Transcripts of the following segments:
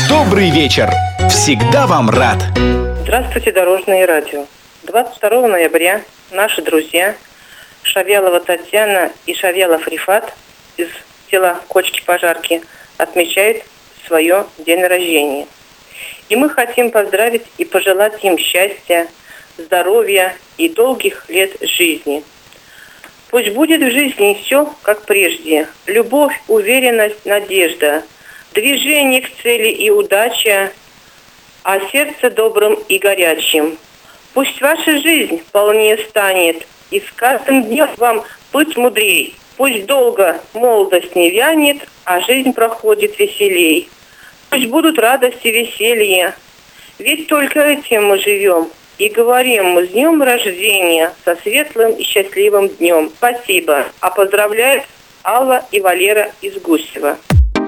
Добрый вечер. Всегда вам рад. Здравствуйте, Дорожное радио. 22 ноября наши друзья Шавьялова Татьяна и Шавьялов Рифат из села Кочки-Пожарки отмечают свое день рождения. И мы хотим поздравить и пожелать им счастья, здоровья и долгих лет жизни. Пусть будет в жизни все, как прежде. Любовь, уверенность, надежда, движение к цели и удача, а сердце добрым и горячим. Пусть ваша жизнь полнее станет, и с каждым днем вам быть мудрей. Пусть долго молодость не вянет, а жизнь проходит веселей. Пусть будут радости, веселье, ведь только этим мы живем. И говорим мы с днем рождения, со светлым и счастливым днем. Спасибо. А поздравляют Алла и Валера из Гусева.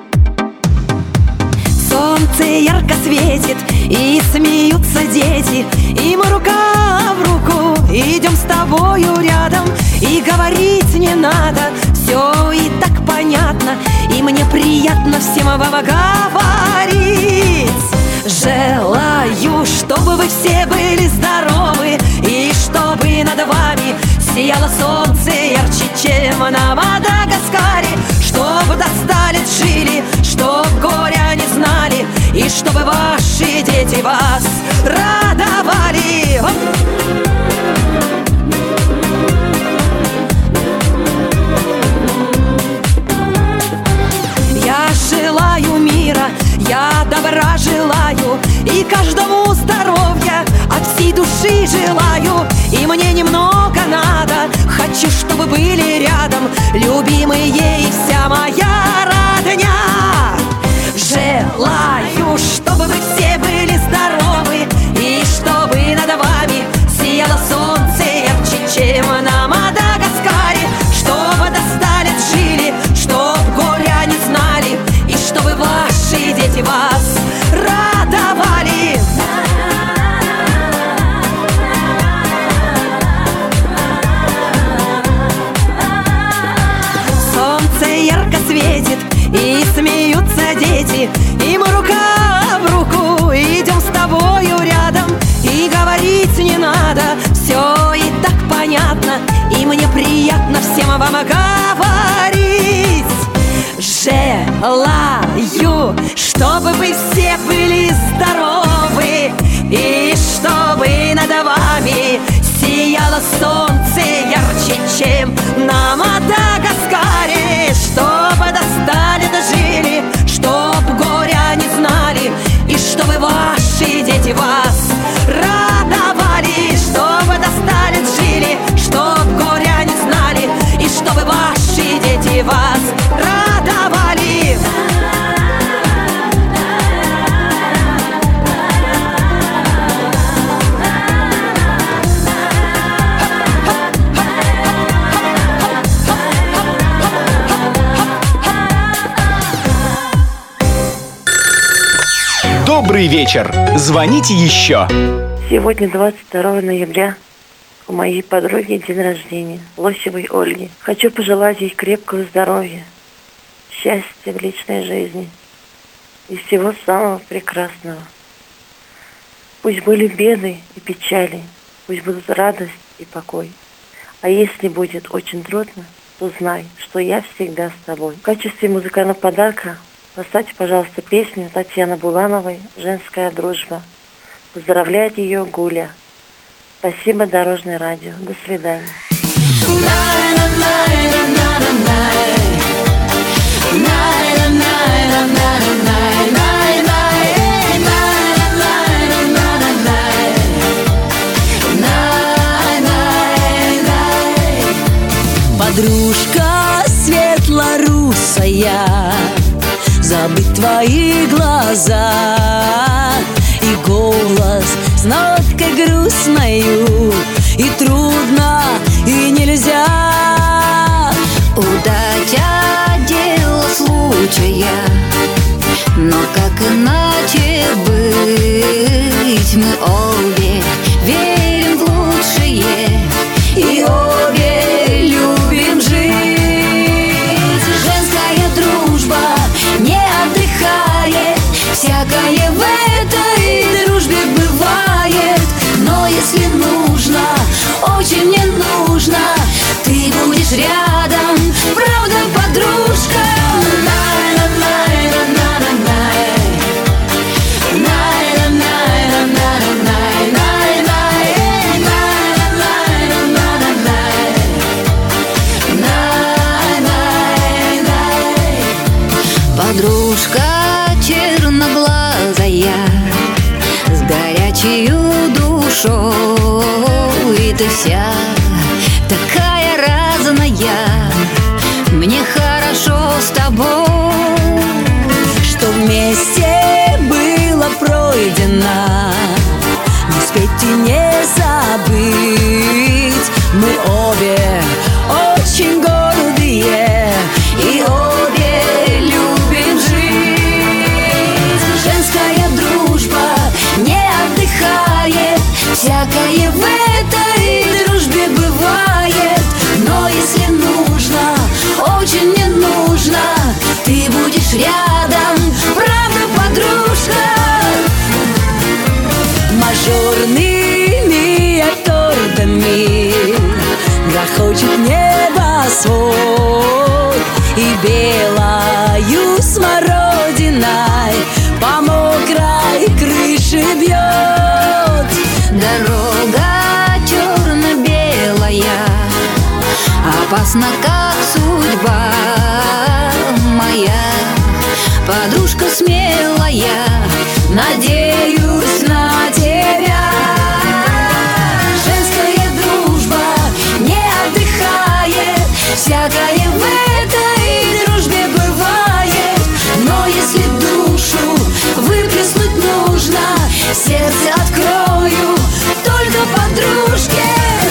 Солнце ярко светит, и смеются дети, и мы рука в руку идем с тобою рядом. И говорить не надо, все и так понятно, и мне приятно всем вам говорить. Желаю, чтобы вы все были здоровы, и чтобы над вами сияло солнце ярче, чем на Мадагаскаре. Чтобы до 100 лет жили, чтоб горя не знали, и чтобы ваши дети вас радовали. Я желаю мира, я добра желаю, и каждому здоровья от всей души желаю. И мне немного надо, хочу, чтобы были рядом любимые и вся моя родня. Желаю, чтобы вы все были здоровы, и чтобы над вами сияло солнце ярче, чем на Мадагаскаре. Чтобы до 100 лет жили, чтоб горя не знали, и чтобы ваши дети вас радовали. Солнце ярко светит, и смеются дети, и мы рука в руку идем с тобою рядом. И говорить не надо, все и так понятно, и мне приятно всем вам говорить. Желаю, чтобы вы все были здоровы, и чтобы над вами сияло солнце ярче, чем на Мадагаскаре. Чтобы до 100 лет жили, чтоб горя не знали, и чтобы ваши дети вас радовали. Чтобы до 100 лет жили, чтоб горя не знали, и чтобы ваши дети вас радовали. Добрый вечер. Звоните еще. Сегодня 22 ноября у моей подруги день рождения, Лосевой Ольги. Хочу пожелать ей крепкого здоровья, счастья в личной жизни и всего самого прекрасного. Пусть были беды и печали, пусть будут радость и покой. А если будет очень трудно, то знай, что я всегда с тобой. В качестве музыкального подарка поставьте, пожалуйста, песню Татьяны Булановой «Женская дружба». Поздравляет ее Гуля. Спасибо, Дорожное радио. До свидания. Подружка светлорусая, забыть твои глаза и голос с ноткой грустною, и трудно, и нельзя. Удача — дело случая, но как иначе быть? Мы обе верим в лучшее и обе любим жить. Женская дружба не отдыхает, всякое будешь рядом, правда, подружка? Подружка черноглазая, с горячею душой, ты вся такая разная. Мне хорошо с тобой, что вместе было пройдено, не успеть и не забыть. Мы обе очень гордые и обе любим жить. Женская дружба не отдыхает, всякое в этой дружбе бывает. Но если нужно, очень не нужно, ты будешь рядом, правда, подружка? Мажорными аккордами грохочет небосвод, и белою смородиной по мокрой крыше бьет. Дорога черно-белая, опасна, как судьба моя. Подружка смелая, надеюсь на тебя. Женская дружба не отдыхает, всякое в этой дружбе бывает. Но если душу выплеснуть нужно, сердце открою только подружке.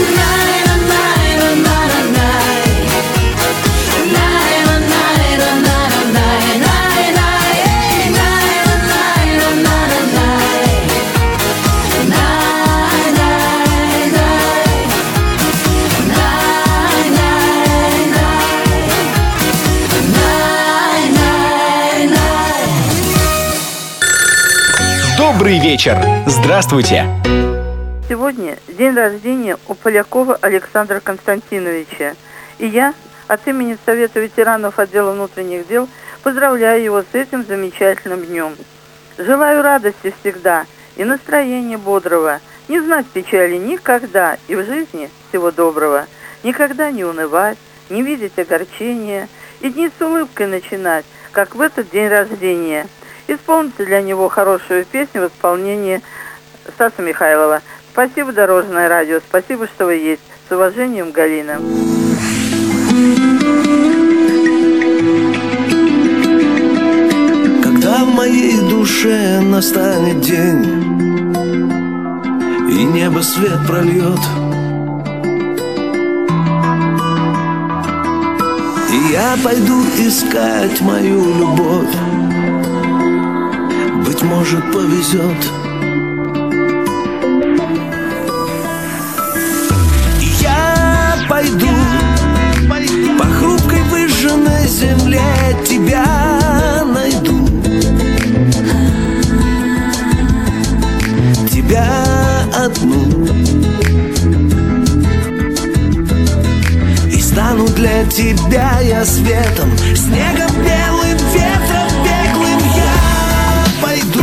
Добрый вечер! Здравствуйте! Сегодня день рождения у Полякова Александра Константиновича. И я от имени Совета ветеранов отдела внутренних дел поздравляю его с этим замечательным днем. Желаю радости всегда и настроения бодрого, не знать печали никогда и в жизни всего доброго, никогда не унывать, не видеть огорчения и дни с улыбкой начинать, как в этот день рождения. Исполните для него хорошую песню в исполнении Стаса Михайлова. Спасибо, Дорожное радио, спасибо, что вы есть. С уважением, Галина. Когда в моей душе настанет день и небо свет прольет, и я пойду искать мою любовь, быть может, повезет. И я пойду по хрупкой выжженной земле, тебя найду, тебя одну, и стану для тебя я светом, снегом, белым ветром беглым. Я пойду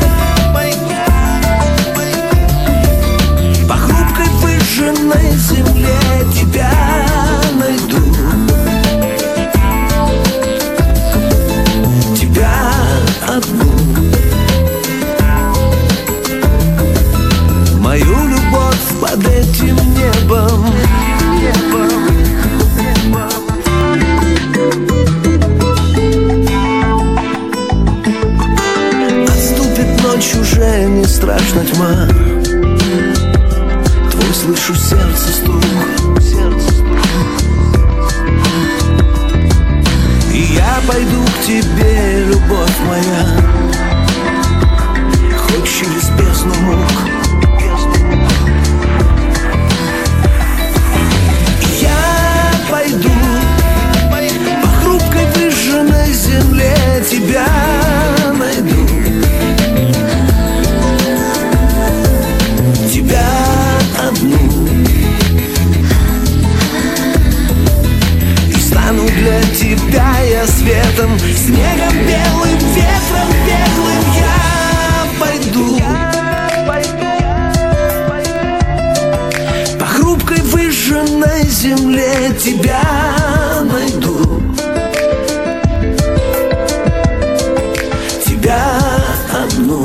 по хрупкой выжженной земле, тебя найду, тебя одну, мою любовь под этим небом. Отступит ночь, уже не страшна тьма, твой слышу сердце стук. И я пойду к тебе, любовь моя, хоть через бездну мук. И я пойду по хрупкой выжженной земле, тебя найду, тебя одну, одну.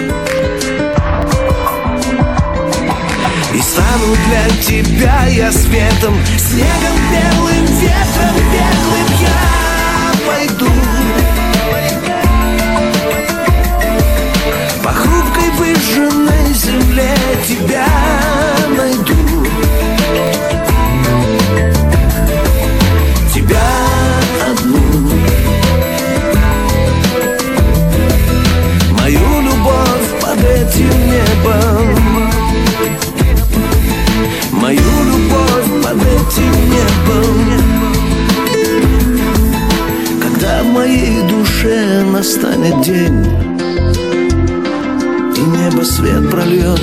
И стану для тебя я светом, снегом белым, ветром беглым я пойду. По хрупкой выжженной земле тебя найду. Тебя одну. Мою любовь под этим небом. Мою любовь под этим небом. Когда в моей душе настанет день и небо свет прольет,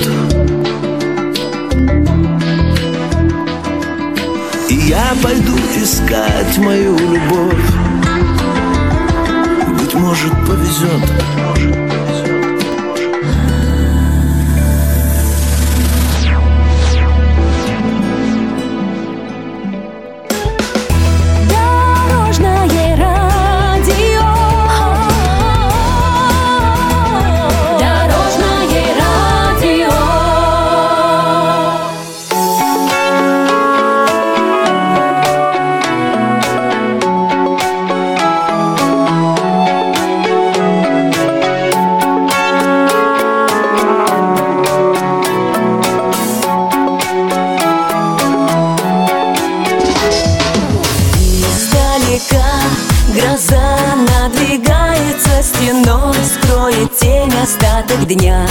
и я пойду искать мою любовь, быть может, повезет. Гроза надвигается стеной, скроет тень остаток дня.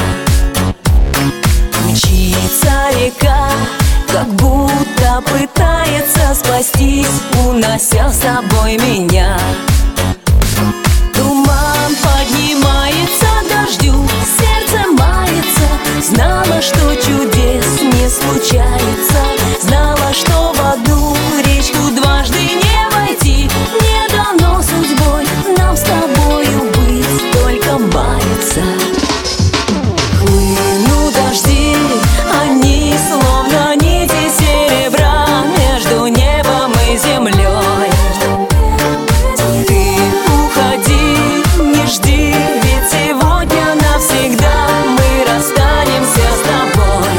Мчится река, как будто пытается спастись, унося с собой меня. Туман поднимается дождю, сердце мается. Знала, что чудес не случается. Знала, что в одну речку дважды не войти. Не дано судьбой нам с тобою быть, только маяться. Хлынут дожди, они словно нити серебра между небом и землей. Ты уходи, не жди, ведь сегодня навсегда мы расстанемся с тобой.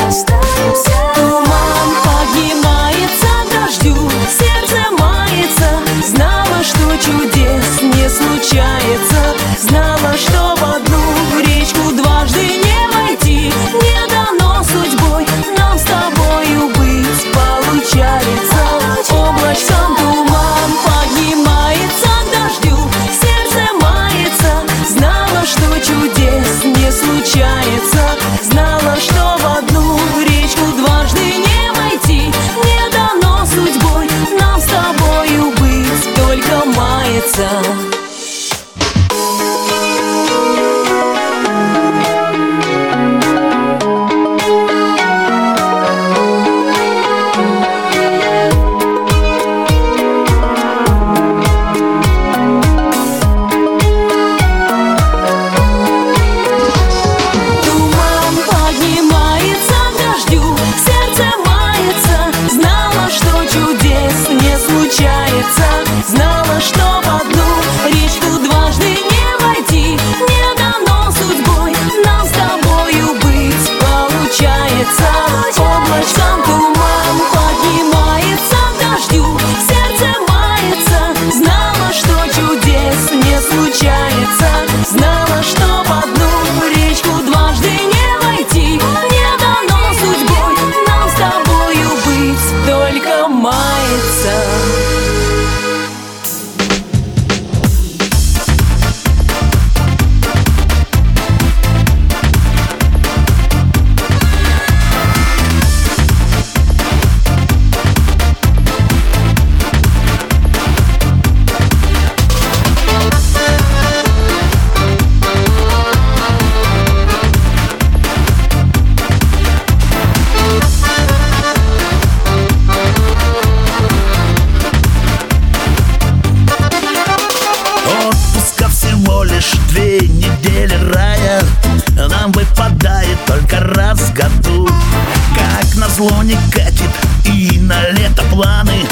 Туман поднимается дождю, сердце мается. Знала, что чудес не случается. Знала, что в одну речку дважды не войти. Не дано судьбой нам с тобою быть, получается. Облачком туман поднимается дождю, сердце мается. Знала, что чудес не случается. Знала, что в одну речку дважды не войти. Не дано судьбой нам с тобою быть, только маяться. Туман поднимается дождю, сердце мается. Знала, что чудес не случается. Знала, что в одну речку дважды не войти. Не дано судьбой нам с тобою быть, получается. Облачком туман поднимается дождю, сердце мается. Знала, что чудес не случается. Знала, что в одну речку дважды не войти. Не дано судьбой нам с тобою быть, только маяться. Отпуска всего лишь 2 недели рая нам выпадает только раз в году. Как назло не катит, и на лето планы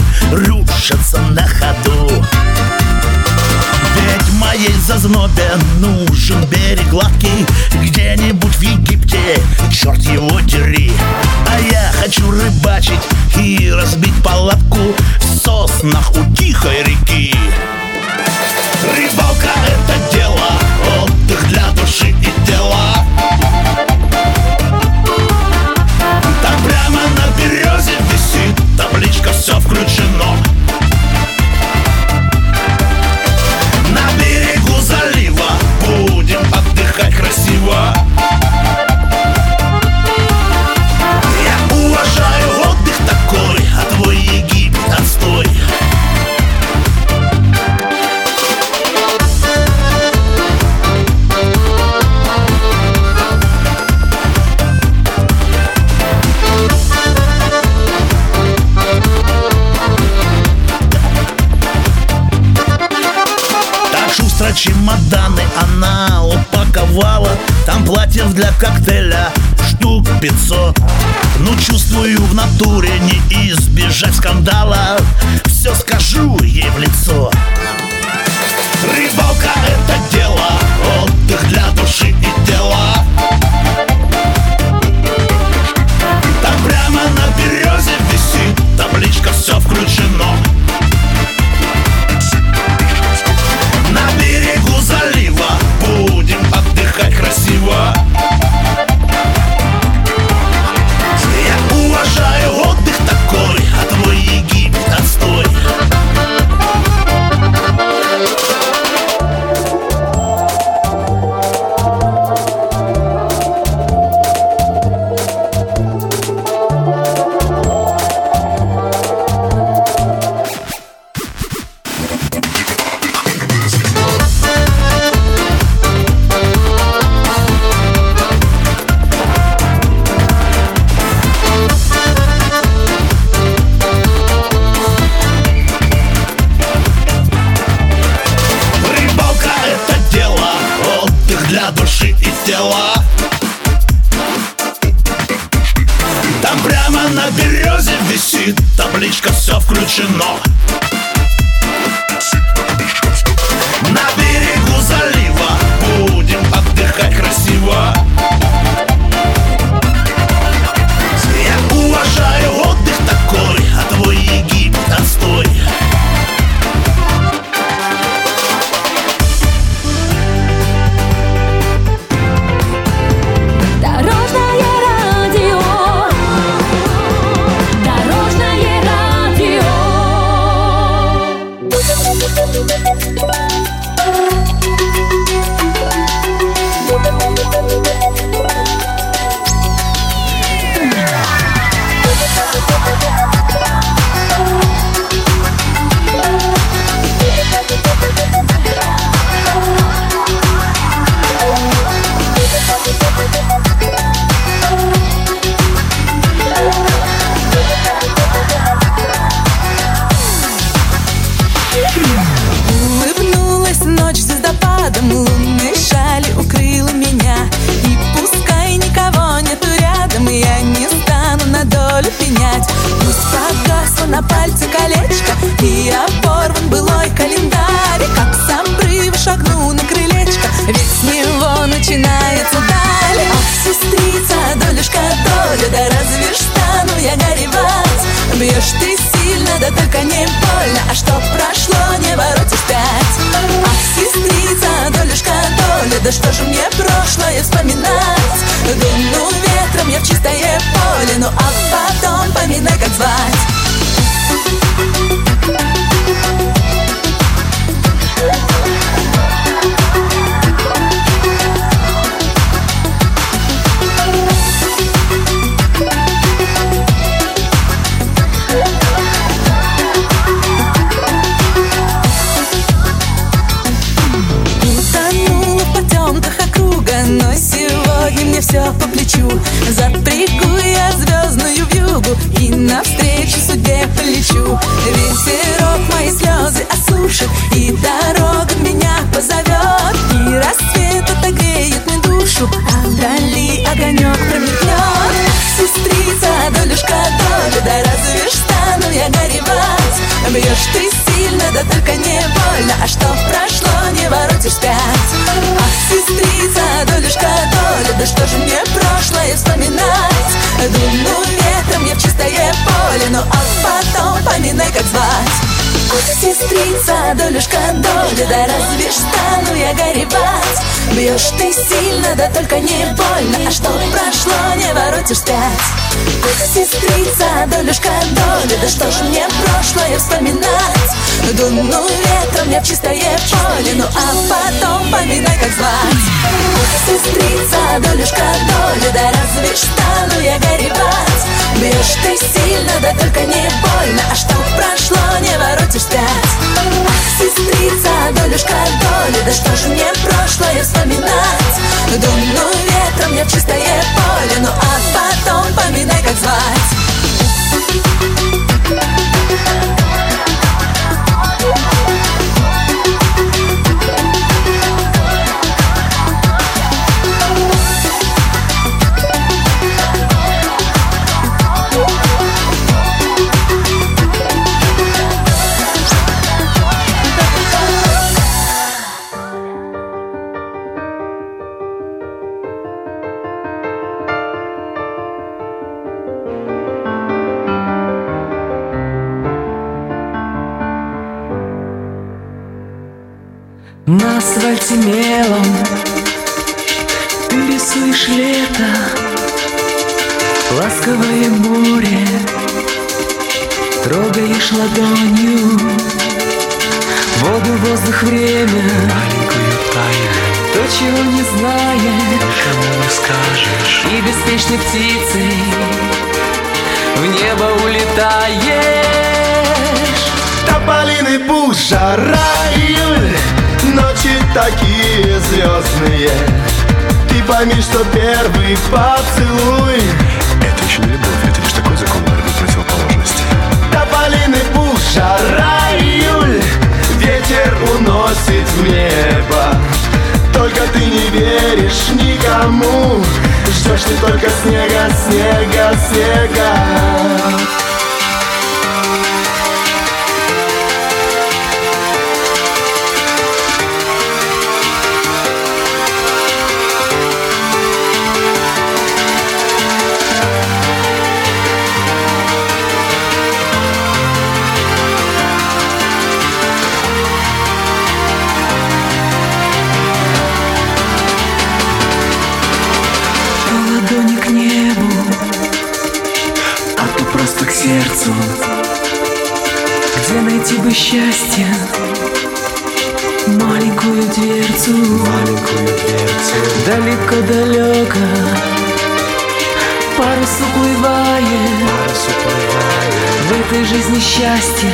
рушатся на ходу. Ведь моей зазнобе нужен нужен берег гладкий, где-нибудь в Египте, черт его дери. А я хочу рыбачить и разбить палатку в соснах у тихой реки. Рыбалка — это дело, отдых для души и тела. Там прямо на березе висит табличка «Все включено». На берегу залива будем отдыхать красиво. Я уважаю отдых такой, а твой Египет отстой. Чемоданы она упаковала, там платьев для коктейля штук 500. Ну, чувствую, в натуре не избежать скандала, все скажу ей в лицо. Рыбалка — это дело, отдых для души и тела. Там прямо на березе висит табличка «Все включено». На берегу залива будем отдыхать красиво. Я уважаю отдых такой, а твой Египет отстой. Для души и тела. Там прямо на березе висит табличка «Все включено». На берегу залива будем отдыхать красиво. Я уважаю отдых такой, а твой Египет отстой. Улыбнулась ночь звездопадом, лунной шали укрыла меня. И пускай никого нету рядом, я не стану на долю пенять. Пусть погасло на пальце колечко, и оборван былой календарь. Как с обрыва шагну на крылечко, ведь с него начинается даль. Ах, сестрица, долюшка, доля, да разве ж стану я горевать? Бьешь ты сильно, да только не больно, а что прошло, не воротишь вспять. Ах, сестрица, долюшка, доля, да что же мне прошлое вспоминать? Дуну ветром я в чистое поле, ну а потом поминай, как звать. Но сегодня мне все по плечу. Запрягу я звездную вьюгу и навстречу судьбе полечу. Ветерок мои слезы осушит, и дорога меня позовет, и рассвет отогреет мне душу, а вдали огонек промелькнет. Сестрица, долюшка, доля, да разве ж стану я горевать? Бьешь ты сильно, да только не больно, а что прошло, не воротишь вспять. Ах, сестрица, Да что же мне прошлое вспоминать? Дуну ветром я в чистое поле, ну а потом поминай, как звать. Ах, сестрица, долюшка доли, да разве ж стану я горевать? Бьешь ты сильно, да только не больно, а что прошло, не воротишь вспять. Ах, сестрица, долюшка доли, да что же мне прошлое вспоминать? Дуну ветром я в чистое поле, ну а потом поминай, как звать. Ах, сестрица, долюшка доли, да разве ж стану я горевать? Бьешь ты сильно, да только не больно, а что прошло, не воротишь вспять. Ах, сестрица, долюшка доли, да что ж мне прошлое вспоминать? Дуну ветром я в чистое поле, ну а потом поминай, как звать. На асфальте мелом ты рисуешь лето, ласковое море, трогаешь ладонью воду, воздух, время, Маленькую тайну то, чего не знаешь, никому не скажешь. и беспечной птицей в небо улетаешь. Тополиный пух, жара, июль, ночи такие звездные. Ты пойми, что первый поцелуй — Это еще не любовь, это лишь такой закон борьбы противоположностей. тополиный пух, жара, июль, ветер уносит в небо. Только ты не веришь никому, ждешь ты только снега, снега, снега. Ладони к небу, а то просто к сердцу. Где найти бы счастье? Маленькую дверцу, далеко-далеко парус уплывает. В этой жизни счастья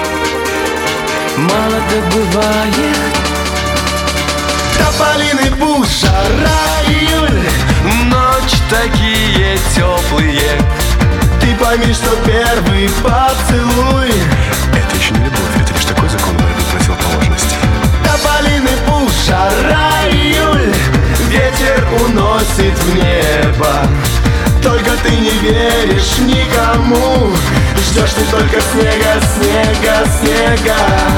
мало-то бывает. Тополиный пух, жара, июль, Ночи такие теплые. ты пойми, что первый поцелуй — Это еще не любовь, это лишь такой закон борьбы противоположностей. тополиный пух, жара, июль, ветер уносит в небо. Только ты не веришь никому, ждешь ты только снега, снега, снега.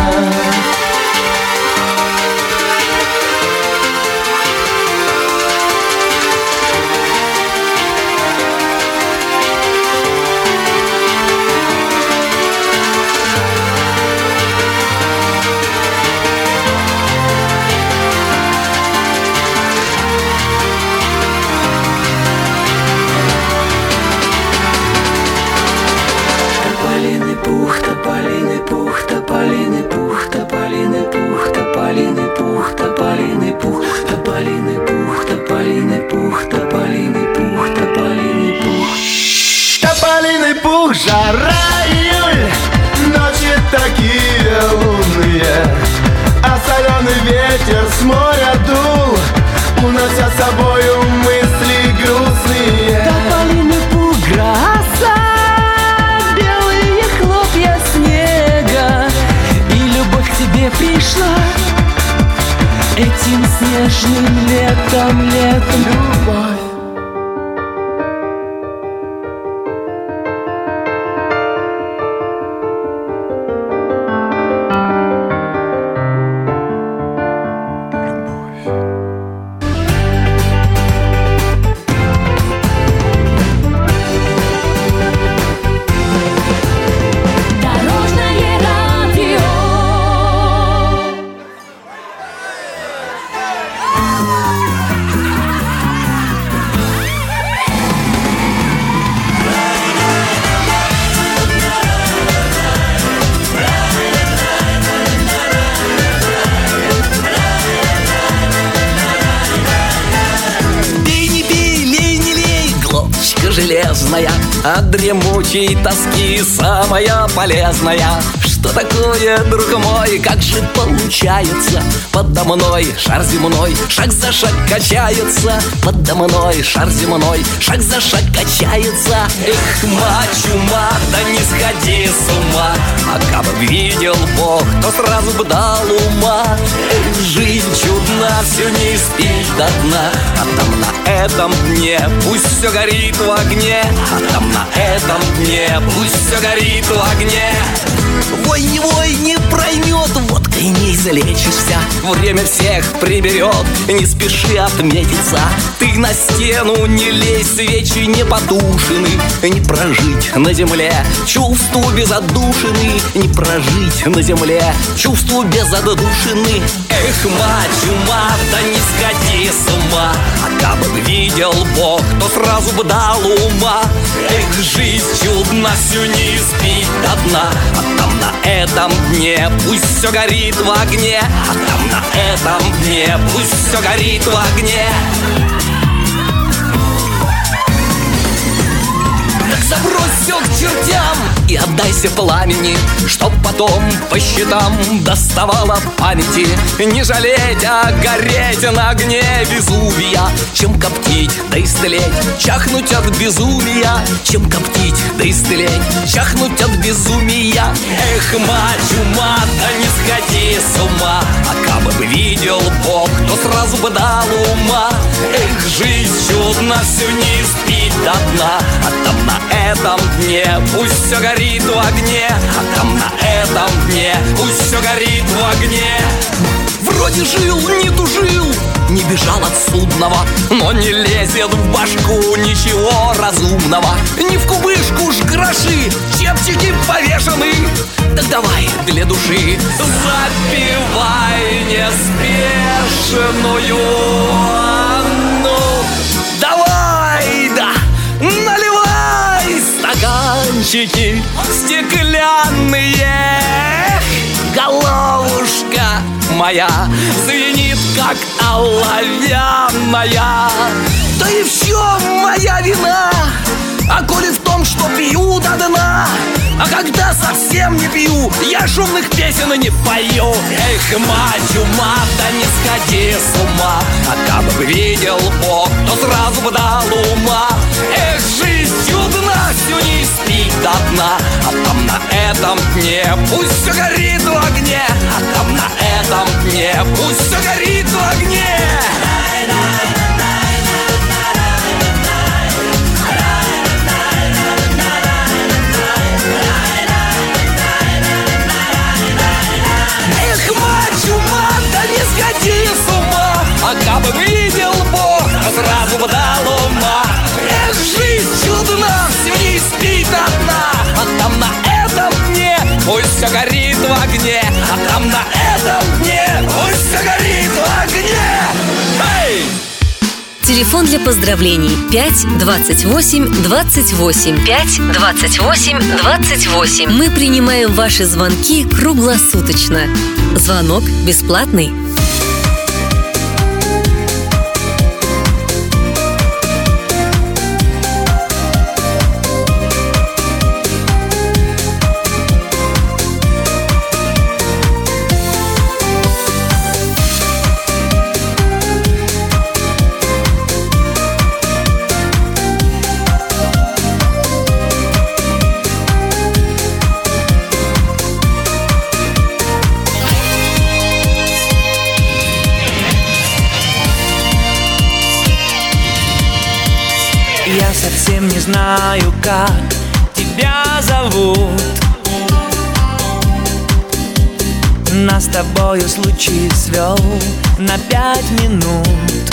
Тополиный пух, тополиный пух, тополиный пух, тополиный пух, тополиный пух, тополиный пух, тополиный пух, тополиный пух, тополиный пух, тополиный пух. Тополиный пух, жара, июль, ночи такие лунные, а соленый ветер с моря дул, унося с собою мысли грустные. Тополиный пух, гроза, белые хлопья снега, и любовь к тебе пришла этим снежным летом, летом. Любовь. железная, от дремучей тоски самая полезная. Что такое, друг мой, как же получается? Подо мной шар земной, шаг за шаг качается. Подо мной шар земной, шаг за шаг качается. Эх, мачума, да не сходи с ума, а как бы видел Бог, то сразу бы дал ума. Эх, жизнь чудна, все не спит до дна, а там на этом дне пусть все горит в огне, а там на этом дне пусть все горит в огне. Вой, не проймет, водкой не излечишься, время всех приберет, не спеши отметиться. Ты на стену не лезь, свечи не потушены, не прожить на земле чувству без отдушины, не прожить на земле чувству без отдушины. Эх, мачума, да не сходи с ума, а как бы видел Бог, то сразу бы дал ума. Эх, жизнь чудна, все не спит до дна, а там на этом дне пусть все горит в огне, а там на этом дне пусть все горит в огне. Так забрось все к чертям и отдайся пламени, чтоб потом по счетам доставала памяти. Не жалеть, а гореть на огне Везувия, чем коптить, да истлеть, чахнуть от безумия. Чем коптить, да истлеть, чахнуть от безумия. Эх, мачума, да не сходи с ума, а как бы видел Бог, то сразу бы дал ума. Эх, жизнь чудна, все не спит до дна, а там на этом дне пусть все горит в огне, а там на этом дне пусть все горит в огне. Вроде жил, не тужил, не бежал от судного, но не лезет в башку ничего разумного. Не в кубышку ж гроши, чепчики повешены. Так давай для души запивай неспешную. Ну, давай, да, наливай стаканчики стеклянные. Головушка моя звенит, как оловянная. Да и все моя вина, а коли в том, что пью до дна. А когда совсем не пью, я шумных песен и не пою. Эх, мачума, да не сходи с ума, а как бы видел Бог, то сразу бы дал ума. Эх, жизнь чудна, все не спит до дна, а там на этом дне пусть все горит в огне, а там на этом дне пусть все горит в огне. Эх, мачума, да не сходи с ума, а как бы видел Бог, то сразу бы дал ума. Эх, жизнь чудна, все не спит одна, а там на этом дне пусть все горит в огне, а там на этом дне пусть все горит в огне. Эй! Телефон для поздравлений 5 28 28. 5 28 28. Мы принимаем ваши звонки круглосуточно. Звонок бесплатный. Я совсем не знаю, как тебя зовут. Нас с тобою случай свел на 5 минут.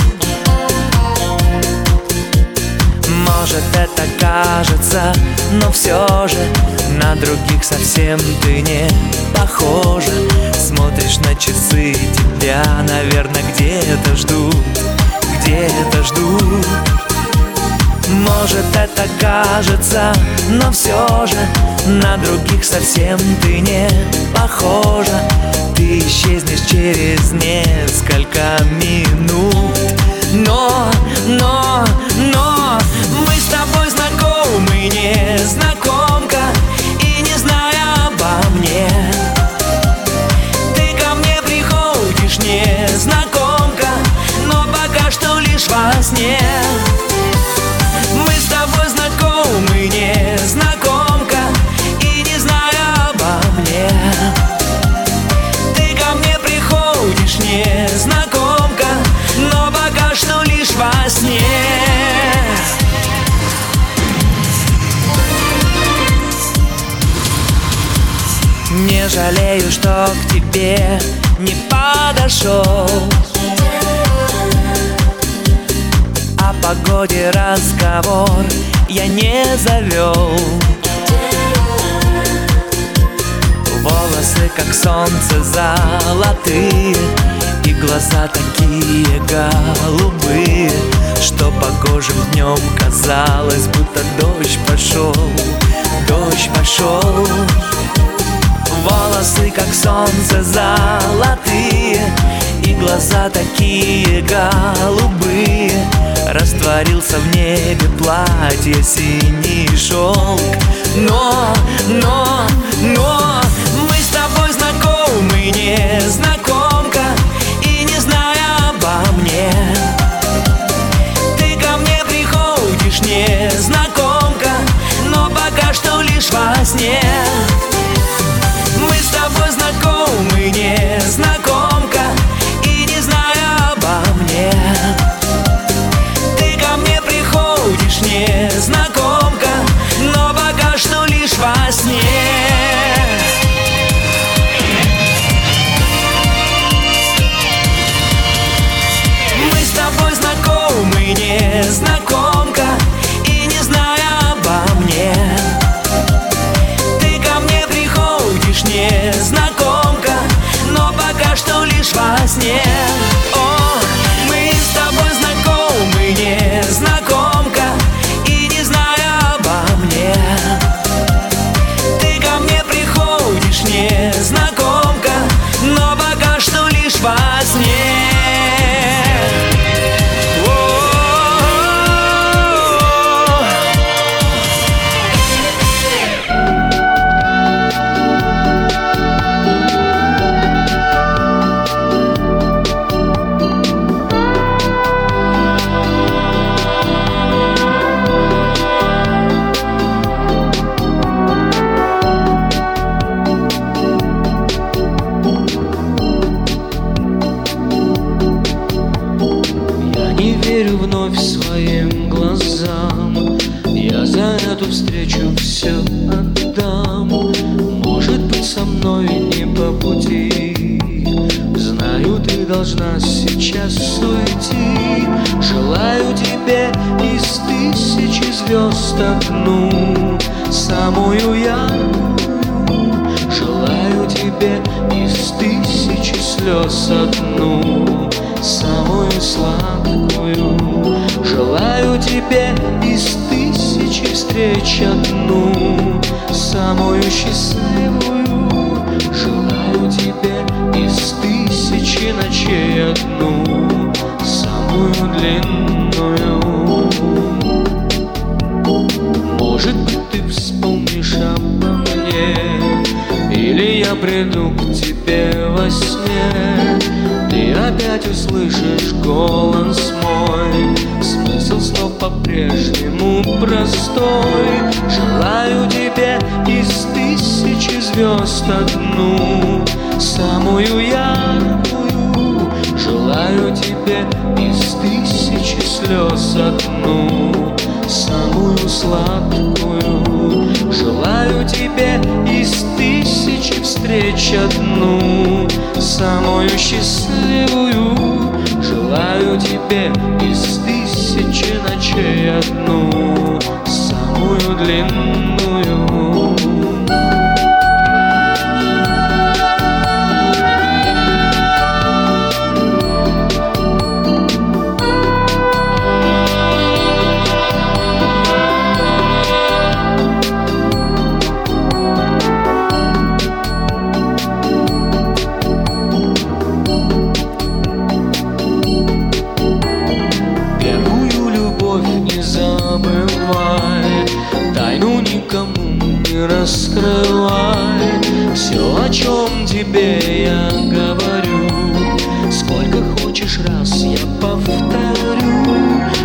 Может, это кажется, но все же на других совсем ты не похожа. Смотришь на часы, тебя, наверное, где-то ждут, где-то ждут. Может, это кажется, но все же на других совсем ты не похожа. Ты исчезнешь через несколько минут. Но мы с тобой знакомы сне. Мы с тобой знакомы, незнакомка, и не зная обо мне. Ты ко мне приходишь, незнакомка, но пока что лишь во сне. Не жалею, что к тебе не подошел, о погоде разговор я не завел. Волосы, как солнце, золотые, и глаза такие голубые, что погожим днем казалось, будто дождь пошел, дождь пошел. Волосы, как солнце, золотые, и глаза такие голубые, растворился в небе платье синий шелк. Но мы с тобой знакомы, незнакомка, и не зная обо мне. Ты ко мне приходишь, незнакомка, но пока что лишь во сне. Мы с тобой знакомы, незнакомка, и не зная обо мне. Ты ко мне приходишь, незнакомка, но пока что лишь во сне. Мы с тобой знакомы, незнакомка, и не зная обо мне. Ты ко мне приходишь, незнакомка, но пока что лишь во сне. О, мы с тобой знакомы, незнакомка, и не зная обо мне. Ты ко мне приходишь, незнакомка, но пока что лишь во сне. Вновь своим глазам я за эту встречу все отдам. Может быть, со мной не по пути, знаю, ты должна сейчас уйти. Желаю тебе из тысячи звезд одну, самую яркую. Желаю тебе из тысячи слез одну, самую сладкую. Желаю тебе из тысячи встреч одну, самую счастливую. Желаю тебе из тысячи ночей одну, самую длинную. Может быть, ты вспомнишь обо мне, или я приду к тебе во сне. Ты опять услышишь голос мой, смысл слов по-прежнему простой. Желаю тебе из тысячи звезд одну, самую яркую. Желаю тебе из тысячи слез одну, самую сладкую. Желаю тебе из тысячи встреч одну, самую счастливую. Желаю тебе из тысячи ночей одну, самую длинную. Тайну никому не раскрывай. Все, о чем тебе я говорю, сколько хочешь раз я повторю.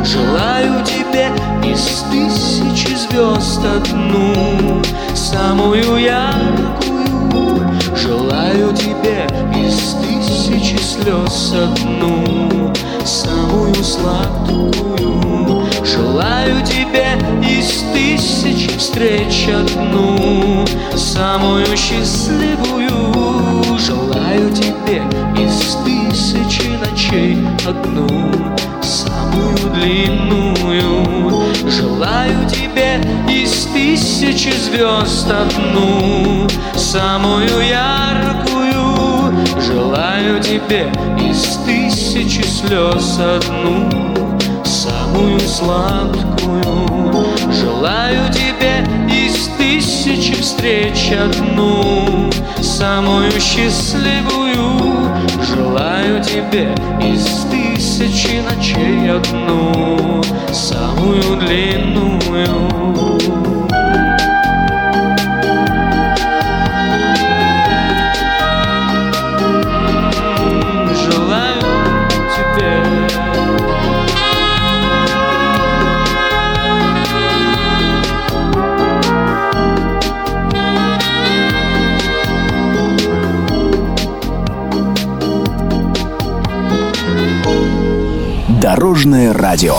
звезд одну, самую яркую. Желаю тебе из тысячи слез одну, самую сладкую. Желаю тебе из тысячи встреч одну, самую счастливую. Желаю тебе из тысячи ночей одну, самую длинную. Желаю тебе из тысячи звезд одну, самую яркую. Желаю тебе из тысячи слез одну, самую сладкую. Желаю тебе из тысячи встреч одну, самую счастливую. Желаю тебе из тысячи ночей одну, самую длинную. Дорожное радио.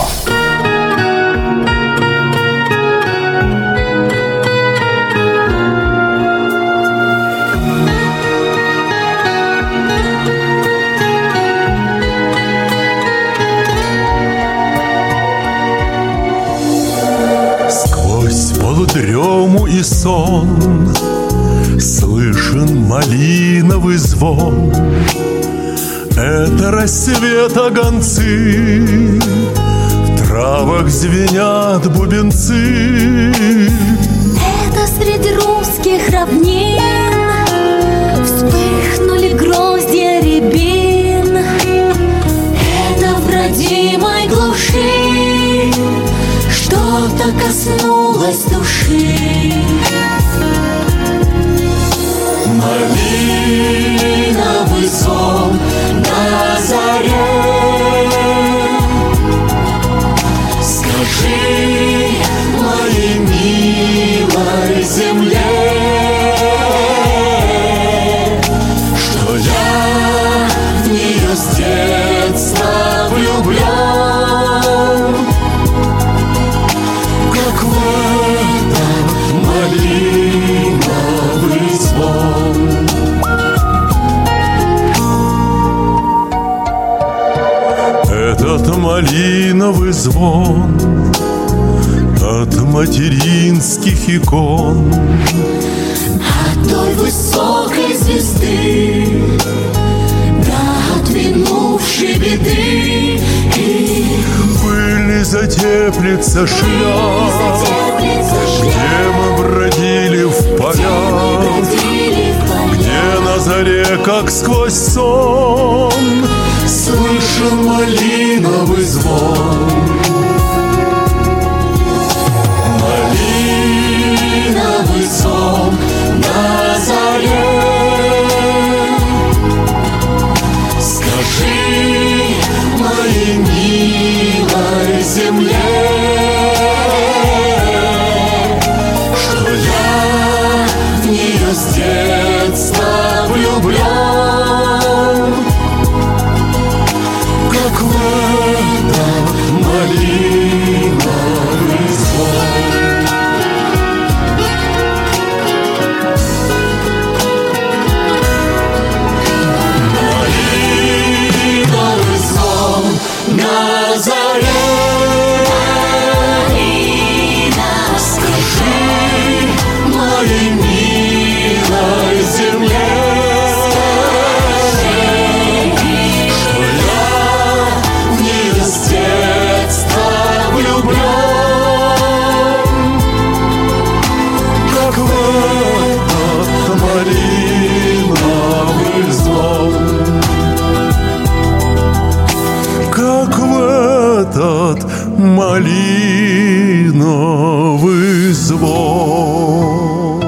Сквозь полудрему и сон слышен малиновый звон. Это рассвета гонцы, в травах звенят бубенцы. Это среди русских равнин вспыхнули гроздья рябин. Это в родимой глуши что-то коснулось души. Малиновый сон на заре. Скажи моей милой земле, что я в нее с детства влюблен, как в этом малиновый звон. Этот малиновый звон от материнских икон, от той высокой звезды, да от минувшей беды. Пыль затеплится шляп, где мы бродили в полях, где на заре, как сквозь сон, слышен малиновый звон. Малиновый сон на заре. Скажи моей милой земле, что я в нее с детства влюблен, как в этом малиновый звон. Малиновый звон на заре. Скажи моей милой земле, что я в нее с детства влюблен, как в этот малиновый звон, как в этот малиновый звон.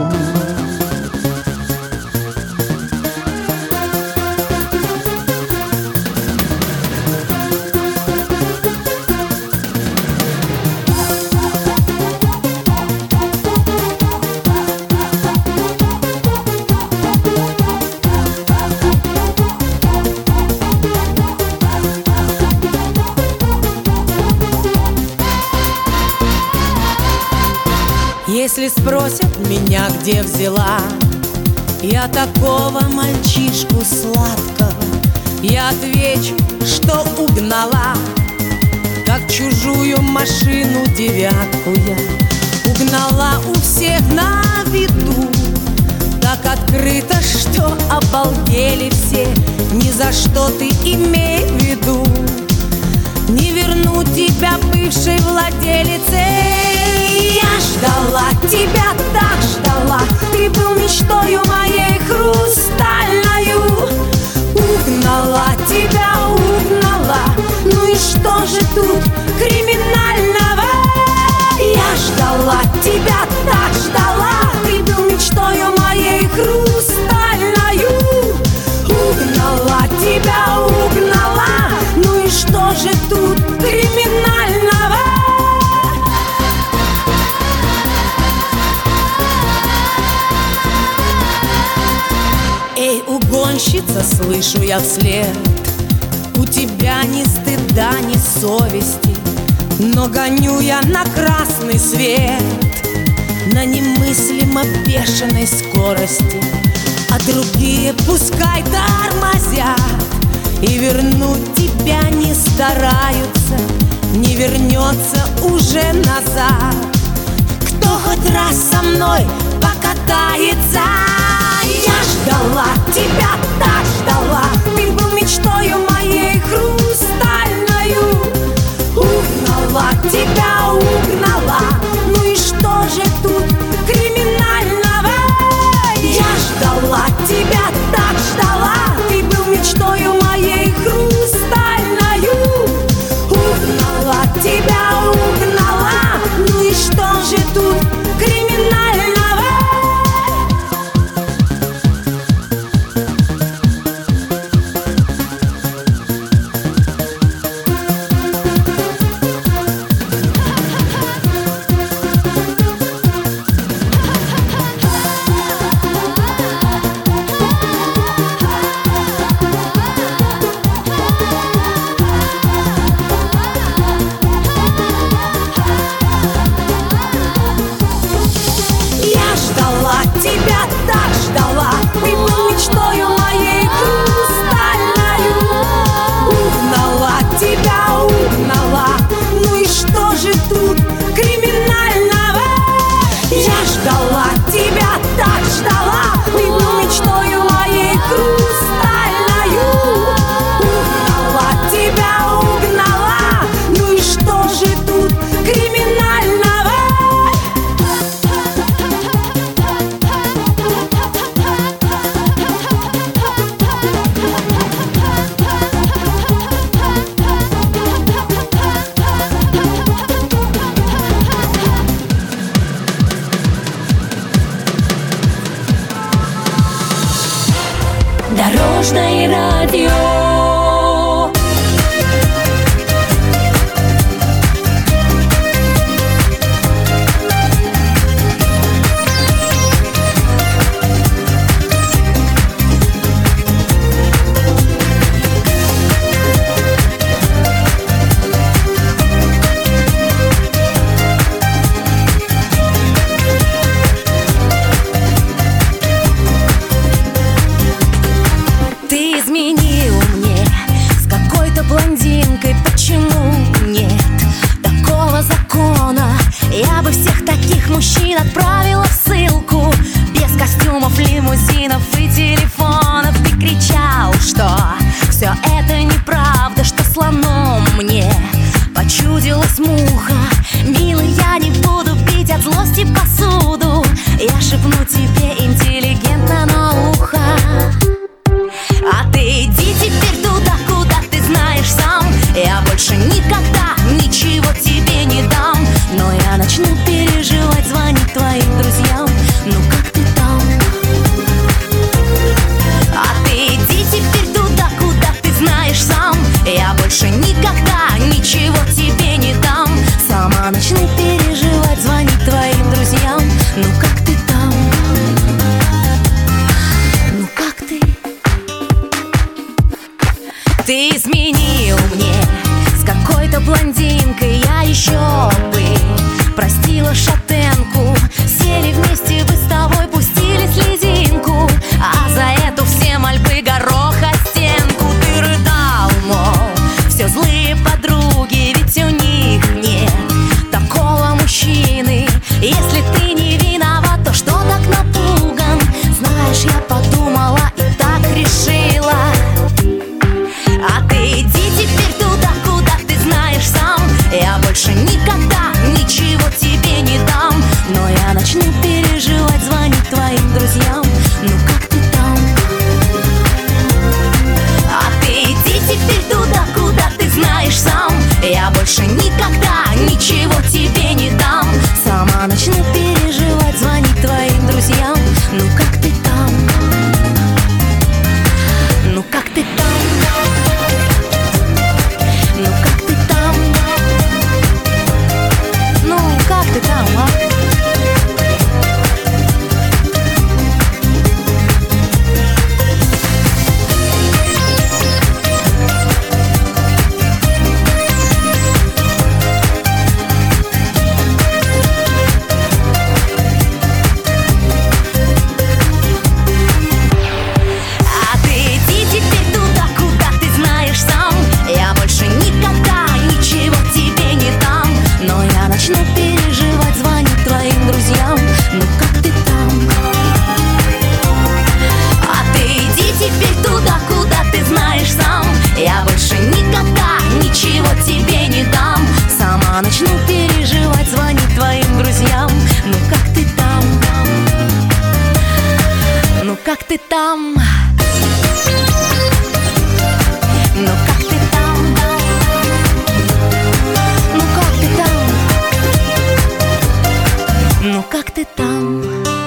Если спросят меня, где взяла я такого мальчишку сладкого, я отвечу, что угнала, как чужую машину девятку я угнала у всех на виду. Так открыто, что обалдели все. Ни за что ты имей в виду. Не верну тебя бывшей владелице. Я ждала тебя, так ждала. Ты был мечтою моей хрустальною. Угнала тебя, угнала. Ну и что же тут криминального? Я ждала тебя, так ждала. Ты был мечтою моей хрустальною. Угнала тебя, угнала. Ну и что же тут криминального? Эй, угонщица, слышу я вслед, у тебя ни стыда, ни совести, но гоню я на красный свет на немыслимо бешеной скорости, а другие пускай тормозят. И вернуть тебя не стараются, не вернется уже назад. Кто хоть раз со мной покатается? Я ждала тебя, так ждала. Ты был мечтою моей хрустальною. Угнала тебя, угнала. Ну и что же тут криминального? Я ждала тебя, так ждала. Ты был мечтою моей хрустальною. Угнала тебя, угнала. Ну и что же тут криминального? Дорожное радио. Мужчин отправила в ссылку. Без костюмов, лимузинов и телефонов. Ты кричал, что все это неправда, что слоном мне почудилась муха. Милый, я не буду бить от злости посуду. Я шепну тебе интеллигентно на ухо. А ты иди теперь туда, куда ты знаешь сам. Я больше никогда ничего тебе не дам. Но я начну переживать, звонить твоим друзьям. Ну как ты там? А ты иди теперь туда, куда ты знаешь сам. Я больше никогда ничего тебе не дам. Сама начну переживать, звонить твоим друзьям. Ну как ты там? никогда ничего тебе не дам. Сама начну переживать, звонить твоим друзьям. Ну как ты там? Ну как ты там? Ну как ты там? Ну как ты там, а? Начну переживать, звонить твоим друзьям. Ну как ты там? Ну как ты там? Ну как ты там? Ну как ты там? Ну как ты там?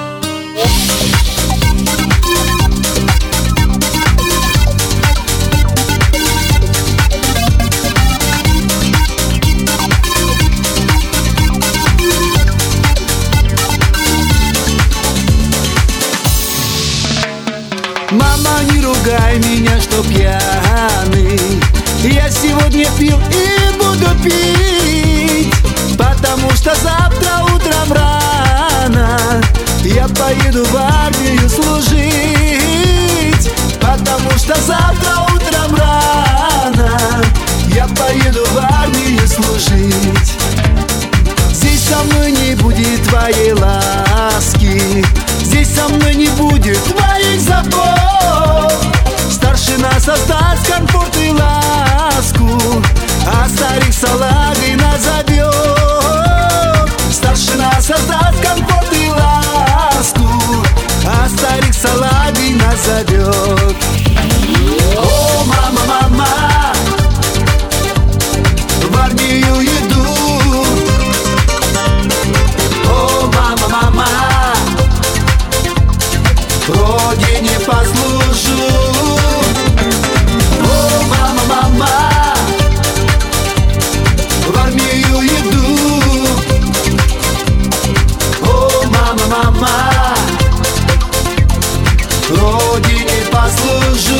Мама, не ругай меня, что пьяный. Я сегодня пил и буду пить, потому что завтра утром рано я поеду в армию служить. Потому что завтра утром рано я поеду в армию служить. Здесь со мной не будет твоей ласки, здесь со мной не будет твоих забот. Старшина создаст комфорт и ласку, а старик салагой назовет. Старшина создаст комфорт и ласку, а старик салагой назовет. О, мама, мама, в армию иду. О, мама, мама, Родине послужу. О, мама, мама, в армию иду. О, мама, мама, Родине послужу.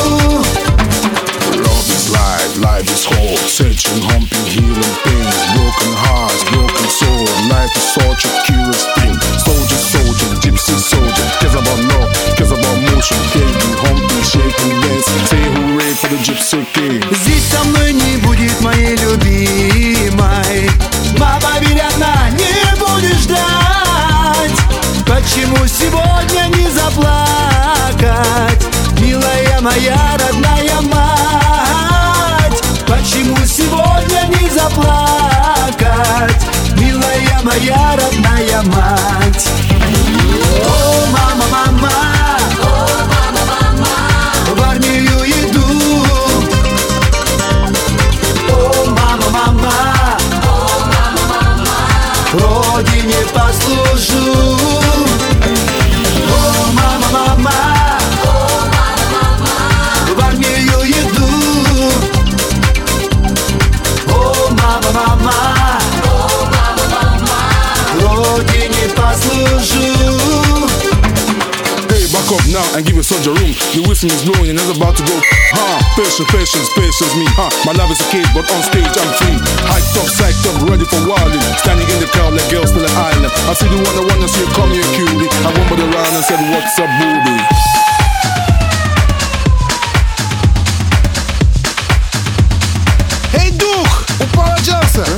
Love is life, life is whole. Searching, humping, healing pains. Broken hearts, broken soul. Life is such a curious thing. Soldier, soldier, gypsy soldier. Cares about love, cares about motion. Taking, humping, shaking, dancing. Say hooray for the gypsy king. Здесь со мной не будет моей любимой. Мама, вероятно, не будешь ждать. Почему сегодня не заплакать, милая моя родная мать? Почему сегодня не заплакать, милая моя родная мать? О, мама, мама, в армию иду. О, мама, мама, Родине послужу. О, мама, мама, в армию иду. О, мама, мама, Родине послужу. Hey, back up now and give it such a room. The whistle is blowing and it's about to go. Patience, patience, patience me. My love is a cage, but on stage I'm free. Hyped up, psyched up, ready for wilding. Standing in the crowd like girls to the island. I see the one I wanna see, come here cutie. I went around and said, what's up, booby? Эй, дух, упал Джексон.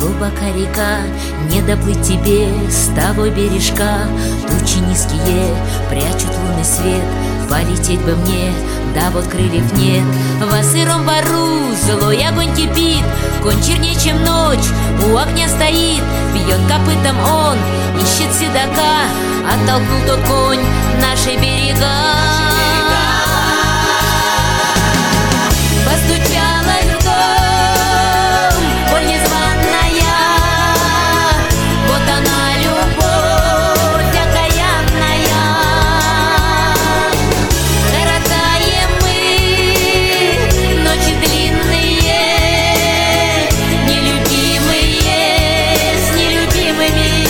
глубока река, не доплыть тебе с тобой бережка. Тучи низкие прячут лунный свет, полететь бы мне, да вот крыльев нет. Во сыром бару злой огонь кипит, конь чернее, чем ночь, у огня стоит. Бьет копытом он, ищет седока, оттолкнул тот конь наши берега. Постучалась в дом боль незваная, вот она любовь окаянная. Коротаем мы ночи длинные, нелюбимые с нелюбимыми.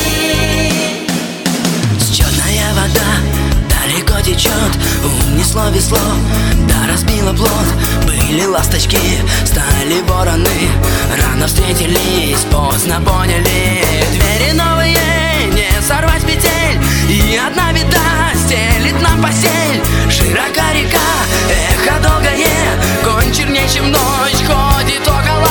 Черная вода далеко течет, унесло весло, да разбило плот. Были ласточки, стали вороны, рано встретились, поздно поняли. Двери новые не сорвать петель, и одна беда стелит нам постель. Широка река, эхо долгое, конь чернее, чем ночь, ходит около.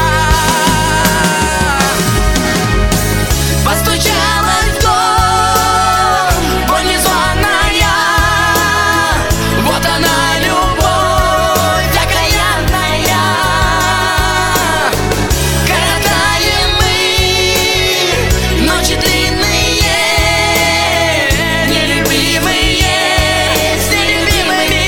Постучалась в дом боль незваная, вот она любовь окаянная. Коротаем мы ночи длинные, нелюбимые с нелюбимыми.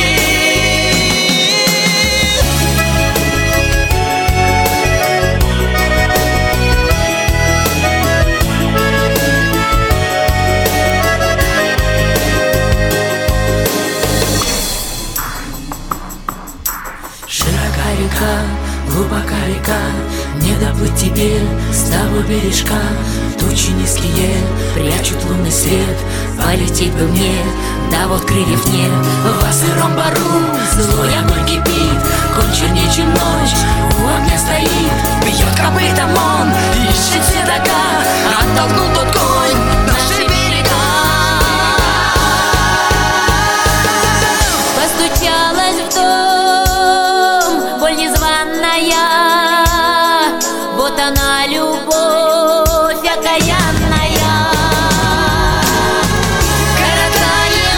Широка река, глубока река, не доплыть тебе с тобой бережка. Тучи низкие прячут лунный свет, полететь бы мне, да вот крыльев нет. Во сыром бару злой огонь кипит, конь чернее, чем ночь, у огня стоит. Бьет копытом он, ищет седока, оттолкнул тот конь наши берега. Постучалась в дом боль незваная, вот она любовь окаянная. Коротаем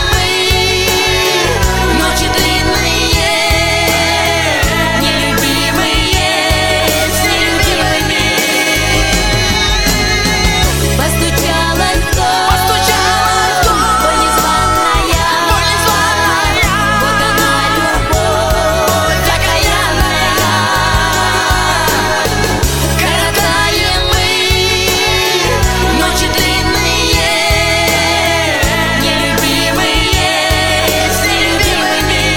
мы ночи длинные, нелюбимые с нелюбимыми. Постучалась в дом боль незваная, вот она любовь окаянная. Коротаем мы ночи длинные, нелюбимые с нелюбимыми.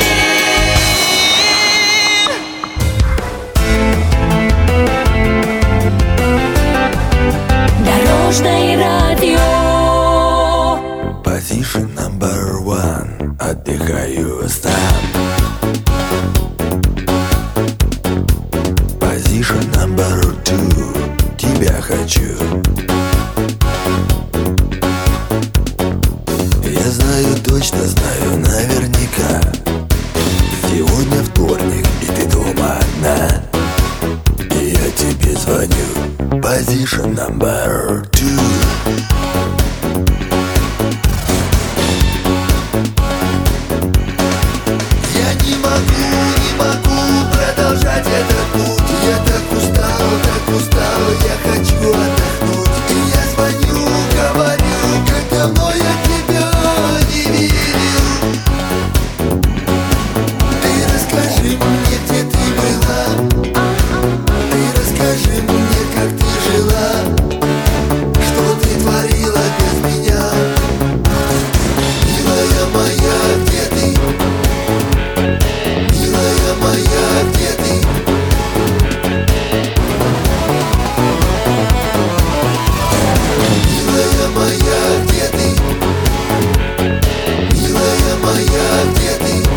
Дорожное радио. Position number one. Отдыхаю сам. Position number two. Тебя хочу. Я знаю, точно знаю, наверняка. Сегодня вторник, и ты дома одна. И я тебе звоню. Position number two. Я не могу продолжать этот путь. Я так устал, я хочу отдохнуть. И я звоню, говорю, как давно я тебя не видел. Ты расскажи мне, где ты была. Ты расскажи мне, как ты жила. Что ты творила без меня. Милая моя, где ты? Милая моя, где ты? Милая моя, где ты? Милая моя, где ты?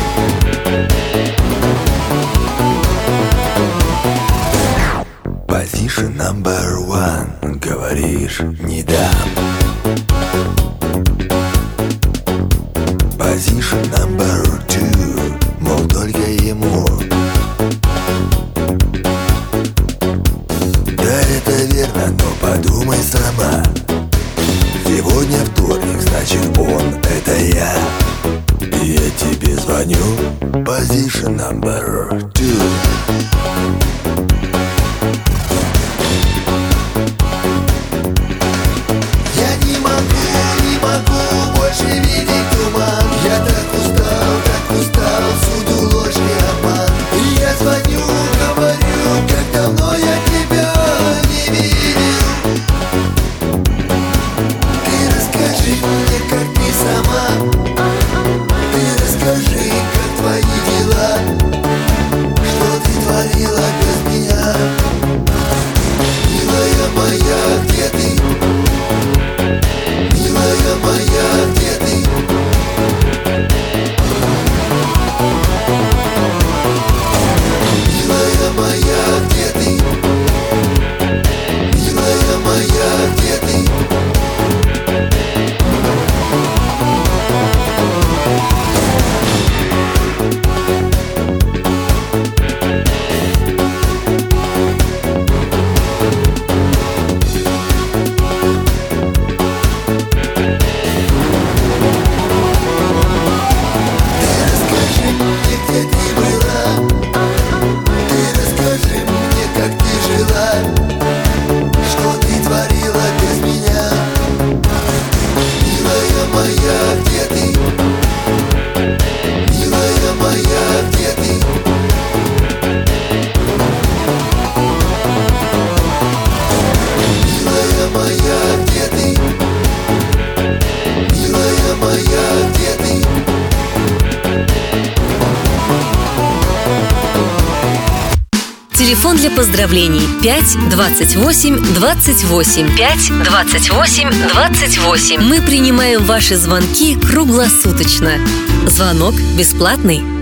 Position number one. Говоришь, не дам. Position number two. Мол, только ему. Да это но подумай сама. Сегодня вторник, значит он — это я. И я тебе звоню, position number 2. Я не могу больше видеть туман. Я так устал, всюду ложь и обман. И я звоню, говорю, как давно я тебя не видел. Ты расскажи мне, как ты сама. Ты расскажи, как твои дела. Что ты творила без меня? Милая моя, где ты? Милая моя, где ты? Милая моя, где ты? Милая моя, где ты? Где ты была? Ты расскажи мне, как ты жила. Что ты творила без меня? Милая моя, где ты? Милая моя, где ты? Милая моя, где ты? Милая моя, где ты? Телефон для поздравлений 5 28 28 5 28 28. Мы принимаем ваши звонки круглосуточно. Звонок бесплатный.